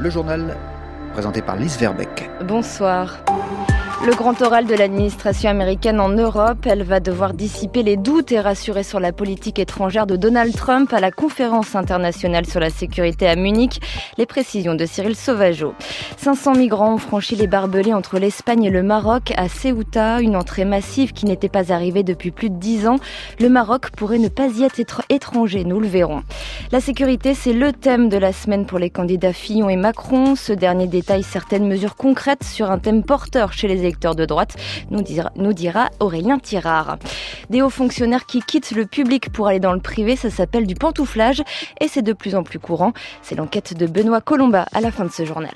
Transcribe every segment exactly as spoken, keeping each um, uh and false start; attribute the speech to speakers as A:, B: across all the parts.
A: Le journal présenté par Lise Verbeck.
B: Bonsoir. Le grand oral de l'administration américaine en Europe, elle va devoir dissiper les doutes et rassurer sur la politique étrangère de Donald Trump à la conférence internationale sur la sécurité à Munich. Les précisions de Cyril Sauvageau. cinq cents migrants ont franchi les barbelés entre l'Espagne et le Maroc à Ceuta, une entrée massive qui n'était pas arrivée depuis plus de dix ans. Le Maroc pourrait ne pas y être étranger, nous le verrons. La sécurité, c'est le thème de la semaine pour les candidats Fillon et Macron. Ce dernier détaille certaines mesures concrètes sur un thème porteur chez les électeurs de droite, nous dira, nous dira Aurélien Tirard. Des hauts fonctionnaires qui quittent le public pour aller dans le privé, ça s'appelle du pantouflage et c'est de plus en plus courant. C'est l'enquête de Benoît Colomba à la fin de ce journal.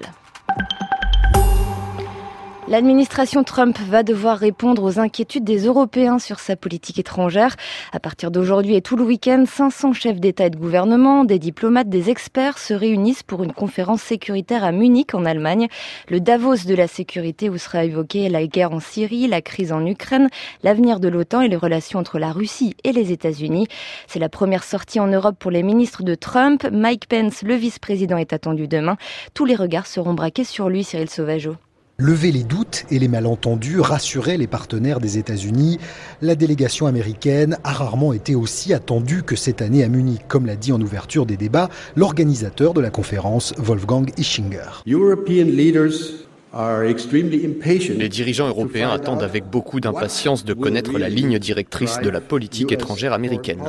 B: L'administration Trump va devoir répondre aux inquiétudes des Européens sur sa politique étrangère. À partir d'aujourd'hui et tout le week-end, cinq cents chefs d'État et de gouvernement, des diplomates, des experts se réunissent pour une conférence sécuritaire à Munich, en Allemagne. Le Davos de la sécurité où sera évoquée la guerre en Syrie, la crise en Ukraine, l'avenir de l'OTAN et les relations entre la Russie et les États-Unis. C'est la première sortie en Europe pour les ministres de Trump. Mike Pence, le vice-président, est attendu demain. Tous les regards seront braqués sur lui, Cyril Sauvageau.
C: Lever les doutes et les malentendus, rassurer les partenaires des États-Unis. La délégation américaine a rarement été aussi attendue que cette année à Munich, comme l'a dit en ouverture des débats l'organisateur de la conférence, Wolfgang Ischinger.
D: European leaders
E: Les dirigeants européens attendent avec beaucoup d'impatience de connaître la ligne directrice de la politique étrangère américaine.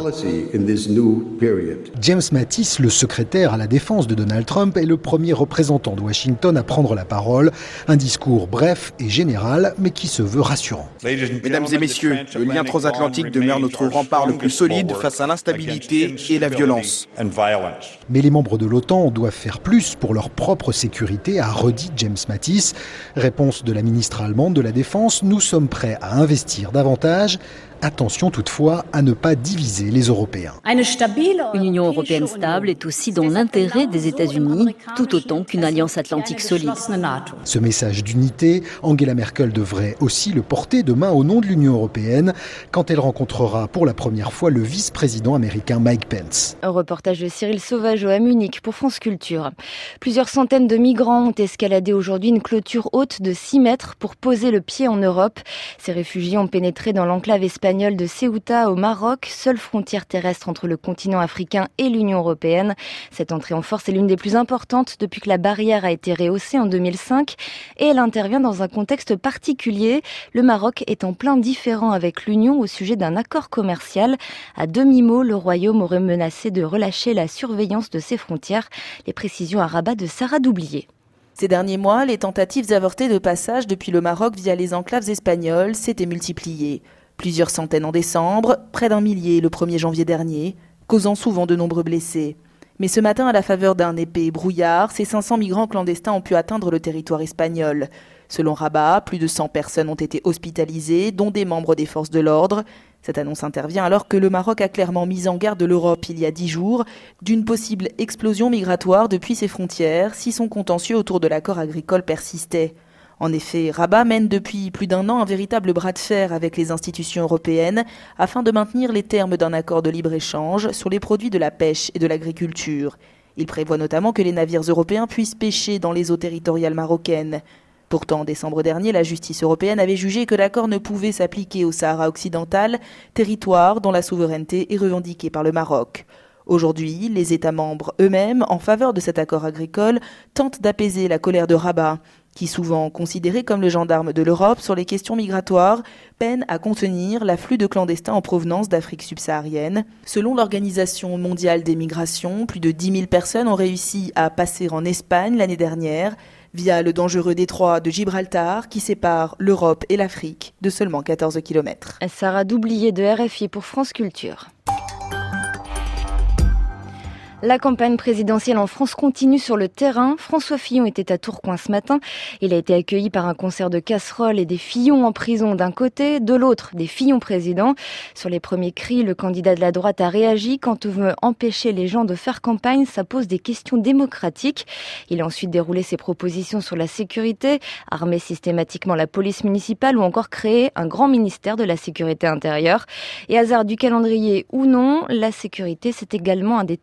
C: James Mattis, le secrétaire à la défense de Donald Trump, est le premier représentant de Washington à prendre la parole. Un discours bref et général, mais qui se veut rassurant.
F: Mesdames et messieurs, le lien transatlantique demeure notre rempart le plus solide face à l'instabilité et la violence.
C: Mais les membres de l'OTAN doivent faire plus pour leur propre sécurité, a redit James Mattis. Réponse de la ministre allemande de la Défense, nous sommes prêts à investir davantage. Attention toutefois à ne pas diviser les Européens.
G: Une Union européenne stable est aussi dans l'intérêt des États-Unis, tout autant qu'une alliance atlantique solide.
C: Ce message d'unité, Angela Merkel devrait aussi le porter demain au nom de l'Union européenne, quand elle rencontrera pour la première fois le vice-président américain Mike Pence.
B: Un reportage de Cyril Sauvageau à Munich pour France Culture. Plusieurs centaines de migrants ont escaladé aujourd'hui une clôture haute de six mètres pour poser le pied en Europe. Ces réfugiés ont pénétré dans l'enclave espagnole de Ceuta au Maroc, seule frontière terrestre entre le continent africain et l'Union européenne. Cette entrée en force est l'une des plus importantes depuis que la barrière a été rehaussée en deux mille cinq et elle intervient dans un contexte particulier. Le Maroc est en plein différend avec l'Union au sujet d'un accord commercial. À demi-mot, le Royaume aurait menacé de relâcher la surveillance de ses frontières. Les précisions à Rabat de Sarah Doublier.
H: Ces derniers mois, les tentatives avortées de passage depuis le Maroc via les enclaves espagnoles s'étaient multipliées. Plusieurs centaines en décembre, près d'un millier le premier janvier dernier, causant souvent de nombreux blessés. Mais ce matin, à la faveur d'un épais brouillard, ces cinq cents migrants clandestins ont pu atteindre le territoire espagnol. Selon Rabat, plus de cent personnes ont été hospitalisées, dont des membres des forces de l'ordre. Cette annonce intervient alors que le Maroc a clairement mis en garde l'Europe il y a dix jours d'une possible explosion migratoire depuis ses frontières si son contentieux autour de l'accord agricole persistait. En effet, Rabat mène depuis plus d'un an un véritable bras de fer avec les institutions européennes afin de maintenir les termes d'un accord de libre-échange sur les produits de la pêche et de l'agriculture. Il prévoit notamment que les navires européens puissent pêcher dans les eaux territoriales marocaines. Pourtant, en décembre dernier, la justice européenne avait jugé que l'accord ne pouvait s'appliquer au Sahara occidental, territoire dont la souveraineté est revendiquée par le Maroc. Aujourd'hui, les États membres eux-mêmes, en faveur de cet accord agricole, tentent d'apaiser la colère de Rabat, qui, souvent considéré comme le gendarme de l'Europe sur les questions migratoires, peine à contenir l'afflux de clandestins en provenance d'Afrique subsaharienne. Selon l'Organisation mondiale des migrations, plus de dix mille personnes ont réussi à passer en Espagne l'année dernière, via le dangereux détroit de Gibraltar qui sépare l'Europe et l'Afrique de seulement quatorze kilomètres.
B: Sarah Doublier de R F I pour France Culture. La campagne présidentielle en France continue sur le terrain. François Fillon était à Tourcoing ce matin. Il a été accueilli par un concert de casseroles et des Fillons en prison d'un côté, de l'autre, des Fillons présidents. Sur les premiers cris, le candidat de la droite a réagi. Quand on veut empêcher les gens de faire campagne, ça pose des questions démocratiques. Il a ensuite déroulé ses propositions sur la sécurité, armer systématiquement la police municipale ou encore créer un grand ministère de la sécurité intérieure. Et hasard du calendrier ou non, la sécurité, c'est également un des thèmes développés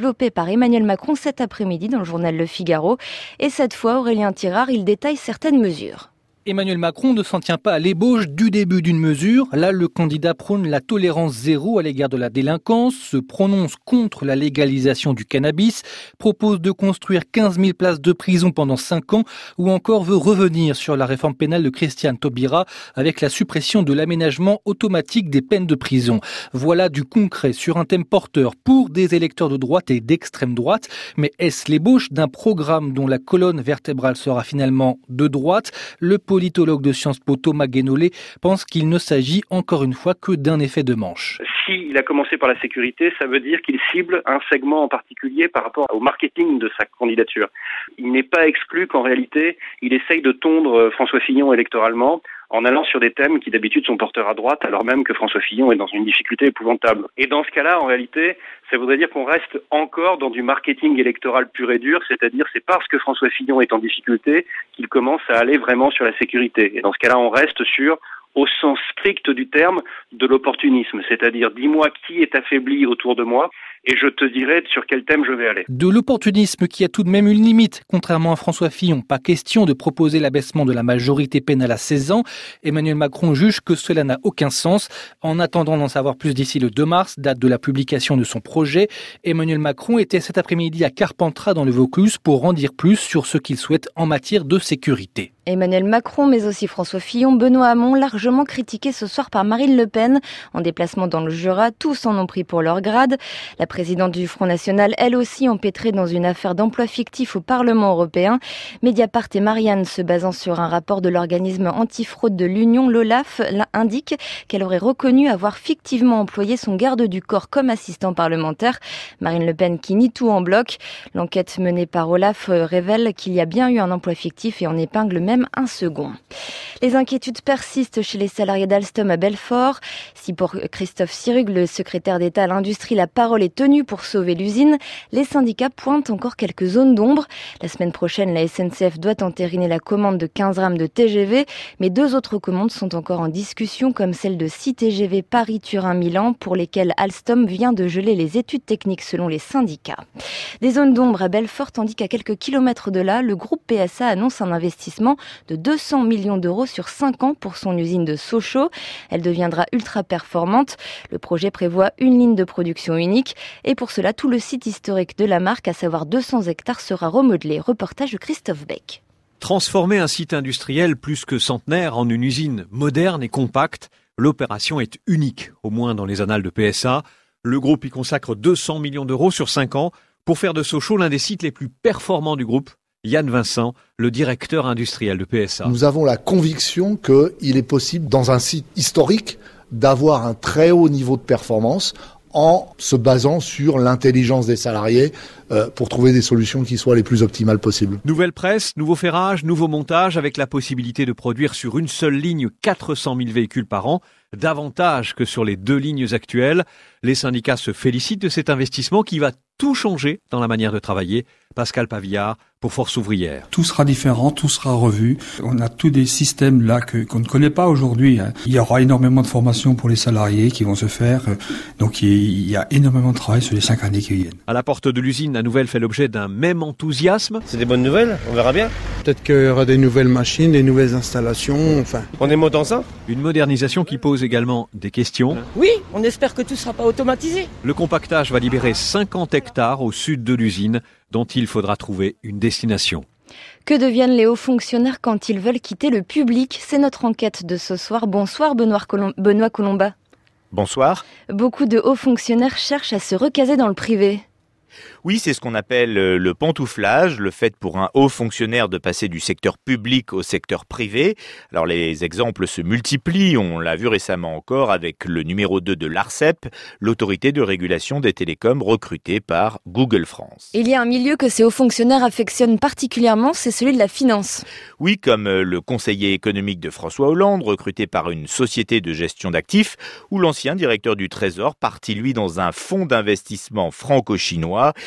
B: développé par Emmanuel Macron cet après-midi dans le journal Le Figaro. Et cette fois, Aurélien Tirard, il détaille certaines mesures.
D: Emmanuel Macron ne s'en tient pas à l'ébauche du début d'une mesure. Là, le candidat prône la tolérance zéro à l'égard de la délinquance, se prononce contre la légalisation du cannabis, propose de construire quinze mille places de prison pendant cinq ans ou encore veut revenir sur la réforme pénale de Christiane Taubira avec la suppression de l'aménagement automatique des peines de prison. Voilà du concret sur un thème porteur pour des électeurs de droite et d'extrême droite. Mais est-ce l'ébauche d'un programme dont la colonne vertébrale sera finalement de droite ? Le politologue de Sciences Po Thomas Guénolé pense qu'il ne s'agit encore une fois que d'un effet de manche.
I: S'il a commencé par la sécurité, ça veut dire qu'il cible un segment en particulier par rapport au marketing de sa candidature. Il n'est pas exclu qu'en réalité, il essaye de tondre François Fillon électoralement en allant sur des thèmes qui d'habitude sont porteurs à droite, alors même que François Fillon est dans une difficulté épouvantable. Et dans ce cas-là, en réalité, ça voudrait dire qu'on reste encore dans du marketing électoral pur et dur, c'est-à-dire c'est parce que François Fillon est en difficulté qu'il commence à aller vraiment sur la sécurité. Et dans ce cas-là, on reste sur, au sens strict du terme, de l'opportunisme, c'est-à-dire dis-moi qui est affaibli autour de moi et je te dirai sur quel thème je vais aller.
D: De l'opportunisme qui a tout de même une limite, contrairement à François Fillon. Pas question de proposer l'abaissement de la majorité pénale à seize ans. Emmanuel Macron juge que cela n'a aucun sens. En attendant d'en savoir plus d'ici le deux mars, date de la publication de son projet, Emmanuel Macron était cet après-midi à Carpentras dans le Vaucluse pour en dire plus sur ce qu'il souhaite en matière de sécurité.
B: Emmanuel Macron, mais aussi François Fillon, Benoît Hamon, largement critiqués ce soir par Marine Le Pen. En déplacement dans le Jura, tous en ont pris pour leur grade. La présidente du Front National, elle aussi empêtrée dans une affaire d'emploi fictif au Parlement européen. Mediapart et Marianne, se basant sur un rapport de l'organisme antifraude de l'Union, l'OLAF, indique qu'elle aurait reconnu avoir fictivement employé son garde du corps comme assistant parlementaire. Marine Le Pen qui nie tout en bloc. L'enquête menée par OLAF révèle qu'il y a bien eu un emploi fictif et en épingle même un second. Les inquiétudes persistent chez les salariés d'Alstom à Belfort. Si pour Christophe Sirugue, le secrétaire d'État à l'industrie, la parole est tenue pour sauver l'usine, les syndicats pointent encore quelques zones d'ombre. La semaine prochaine, la S N C F doit entériner la commande de quinze rames de T G V, mais deux autres commandes sont encore en discussion, comme celle de six T G V Paris-Turin-Milan, pour lesquelles Alstom vient de geler les études techniques selon les syndicats. Des zones d'ombre à Belfort, tandis qu'à quelques kilomètres de là, le groupe P S A annonce un investissement de deux cents millions d'euros sur cinq ans pour son usine de Sochaux. Elle deviendra ultra performante. Le projet prévoit une ligne de production unique et pour cela, tout le site historique de la marque, à savoir deux cents hectares, sera remodelé. Reportage de Christophe Beck.
J: Transformer un site industriel plus que centenaire en une usine moderne et compacte, l'opération est unique, au moins dans les annales de P S A. Le groupe y consacre deux cents millions d'euros sur cinq ans pour faire de Sochaux l'un des sites les plus performants du groupe. Yann Vincent, le directeur industriel de P S A.
K: Nous avons la conviction qu'il est possible, dans un site historique, d'avoir un très haut niveau de performance en se basant sur l'intelligence des salariés euh, pour trouver des solutions qui soient les plus optimales possibles.
J: Nouvelle presse, nouveau ferrage, nouveau montage, avec la possibilité de produire sur une seule ligne quatre cent mille véhicules par an, davantage que sur les deux lignes actuelles. Les syndicats se félicitent de cet investissement qui va tout changer dans la manière de travailler. Pascal Pavillard, pour Force Ouvrière.
L: Tout sera différent, tout sera revu. On a tous des systèmes là que, qu'on ne connaît pas aujourd'hui. Il y aura énormément de formations pour les salariés qui vont se faire. Donc il y a énormément de travail sur les cinq années qui viennent.
J: À la porte de l'usine, la nouvelle fait l'objet d'un même enthousiasme.
M: C'est des bonnes nouvelles, on verra bien.
N: Peut-être qu'il y aura des nouvelles machines, des nouvelles installations, enfin...
M: On est montant ça.
J: Une modernisation qui pose également des questions.
O: Oui, on espère que tout ne sera pas automatisé.
J: Le compactage va libérer cinquante hectares au sud de l'usine, dont il faudra trouver une destination.
B: Que deviennent les hauts fonctionnaires quand ils veulent quitter le public ? C'est notre enquête de ce soir. Bonsoir Benoît, Colom- Benoît Colomba.
P: Bonsoir.
B: Beaucoup de hauts fonctionnaires cherchent à se recaser dans le privé.
P: Oui, c'est ce qu'on appelle le pantouflage, le fait pour un haut fonctionnaire de passer du secteur public au secteur privé. Alors les exemples se multiplient, on l'a vu récemment encore avec le numéro deux de l'ARCEP, l'autorité de régulation des télécoms recrutée par Google France.
B: Il y a un milieu que ces hauts fonctionnaires affectionnent particulièrement, c'est celui de la finance.
P: Oui, comme le conseiller économique de François Hollande, recruté par une société de gestion d'actifs, ou l'ancien directeur du Trésor, parti lui dans un fonds d'investissement franco-chinois.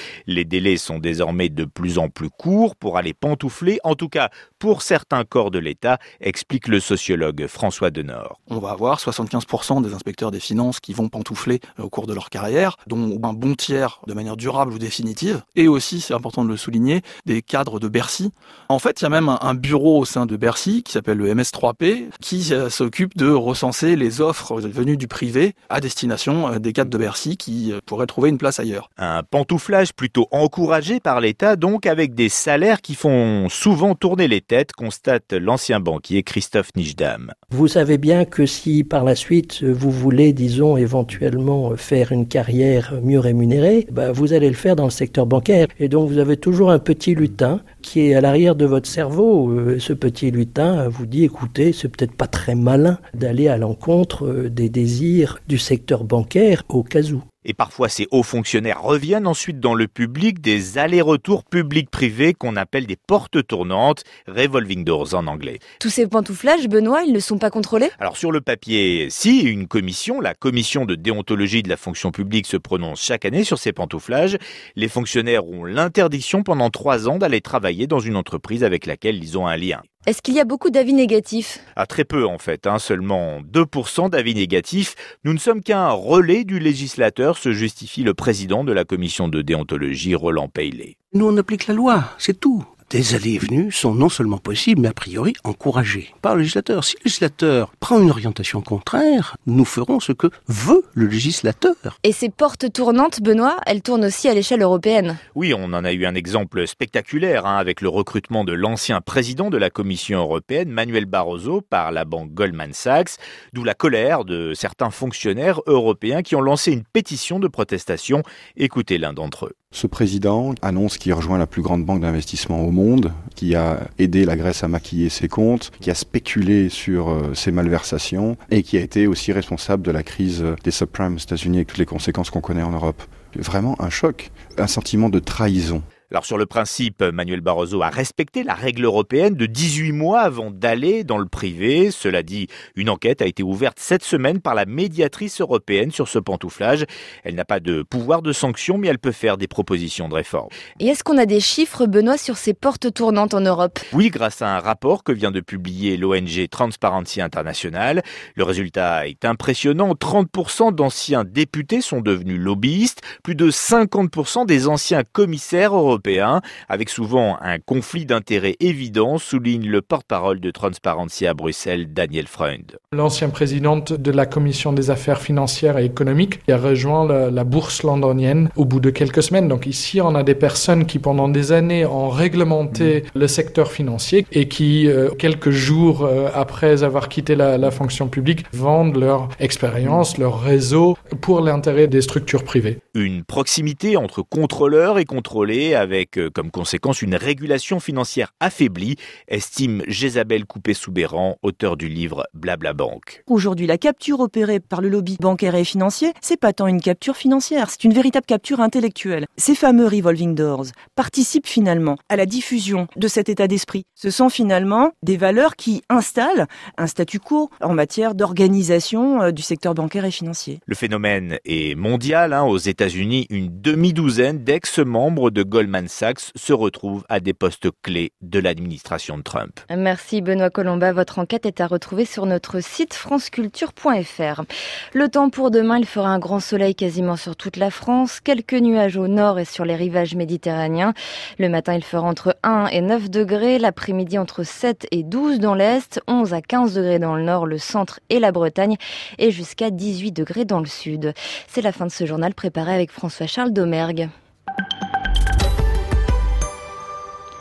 P: Les délais sont désormais de plus en plus courts pour aller pantoufler, en tout cas pour certains corps de l'État, explique le sociologue François Denord.
Q: On va avoir soixante-quinze pour cent des inspecteurs des finances qui vont pantoufler au cours de leur carrière, dont un bon tiers de manière durable ou définitive, et aussi, c'est important de le souligner, des cadres de Bercy. En fait, il y a même un bureau au sein de Bercy qui s'appelle le M S trois P, qui euh, s'occupe de recenser les offres venues du privé à destination euh, des cadres de Bercy qui euh, pourraient trouver une place ailleurs.
P: Un pantouflage plutôt encouragé par l'État, donc avec des salaires qui font souvent tourner les têtes, constate l'ancien banquier Christophe Nijdam.
R: Vous savez bien que si par la suite vous voulez, disons, éventuellement faire une carrière mieux rémunérée, bah, vous allez le faire dans le secteur bancaire. Et donc vous avez toujours un petit lutin qui est à l'arrière de votre cerveau. Ce petit lutin vous dit, écoutez, c'est peut-être pas très malin d'aller à l'encontre des désirs du secteur bancaire au cas où.
P: Et parfois, ces hauts fonctionnaires reviennent ensuite dans le public, des allers-retours public-privé qu'on appelle des portes tournantes, revolving doors en anglais.
B: Tous ces pantouflages, Benoît, ils ne sont pas contrôlés ?
P: Alors sur le papier, si, une commission, la commission de déontologie de la fonction publique se prononce chaque année sur ces pantouflages. Les fonctionnaires ont l'interdiction pendant trois ans d'aller travailler dans une entreprise avec laquelle ils ont un lien.
B: Est-ce qu'il y a beaucoup d'avis négatifs ?
P: Ah, très peu en fait, hein, seulement deux pour cent d'avis négatifs. Nous ne sommes qu'un relais du législateur, se justifie le président de la commission de déontologie, Roland Peillet.
S: Nous on applique la loi, c'est tout. Des allées et venues sont non seulement possibles, mais a priori encouragées par le législateur. Si le législateur prend une orientation contraire, nous ferons ce que veut le législateur.
B: Et ces portes tournantes, Benoît, elles tournent aussi à l'échelle européenne.
P: Oui, on en a eu un exemple spectaculaire hein, avec le recrutement de l'ancien président de la Commission européenne, Manuel Barroso, par la banque Goldman Sachs, d'où la colère de certains fonctionnaires européens qui ont lancé une pétition de protestation. Écoutez l'un d'entre eux.
T: Ce président annonce qu'il rejoint la plus grande banque d'investissement au monde, qui a aidé la Grèce à maquiller ses comptes, qui a spéculé sur euh, ses malversations et qui a été aussi responsable de la crise des subprimes aux États-Unis avec toutes les conséquences qu'on connaît en Europe. Vraiment un choc, un sentiment de trahison.
P: Alors sur le principe, Manuel Barroso a respecté la règle européenne de dix-huit mois avant d'aller dans le privé. Cela dit, une enquête a été ouverte cette semaine par la médiatrice européenne sur ce pantouflage. Elle n'a pas de pouvoir de sanction, mais elle peut faire des propositions de réforme.
B: Et est-ce qu'on a des chiffres, Benoît, sur ces portes tournantes en Europe ?
P: Oui, grâce à un rapport que vient de publier l'O N G Transparency International. Le résultat est impressionnant. trente pour cent d'anciens députés sont devenus lobbyistes. Plus de cinquante pour cent des anciens commissaires européens avec souvent un conflit d'intérêts évident, souligne le porte-parole de Transparency à Bruxelles, Daniel Freund.
U: L'ancien président de la Commission des affaires financières et économiques a rejoint la, la bourse londonienne au bout de quelques semaines. Donc ici, on a des personnes qui, pendant des années, ont réglementé mmh. le secteur financier et qui, euh, quelques jours euh, après avoir quitté la, la fonction publique, vendent leur expérience, mmh. leur réseau pour l'intérêt des structures privées.
P: Une proximité entre contrôleurs et contrôlés avec euh, comme conséquence une régulation financière affaiblie, estime Jésabel Coupé-Soubéran, auteur du livre Blabla Banque.
V: Aujourd'hui, la capture opérée par le lobby bancaire et financier, c'est pas tant une capture financière, c'est une véritable capture intellectuelle. Ces fameux revolving doors participent finalement à la diffusion de cet état d'esprit. Ce sont finalement des valeurs qui installent un statu quo en matière d'organisation euh, du secteur bancaire et financier.
P: Le phénomène est mondial. Hein. Aux États-Unis, une demi-douzaine d'ex-membres de Goldman Sachs se retrouvent à des postes clés de l'administration de Trump.
B: Merci Benoît Colomba. Votre enquête est à retrouver sur notre site franceculture point f r. Le temps pour demain, il fera un grand soleil quasiment sur toute la France. Quelques nuages au nord et sur les rivages méditerranéens. Le matin, il fera entre un et neuf degrés. L'après-midi, entre sept et douze dans l'est, onze à quinze degrés dans le nord, le centre et la Bretagne, et jusqu'à dix-huit degrés dans le sud. C'est la fin de ce journal préparé avec François-Charles Domergue.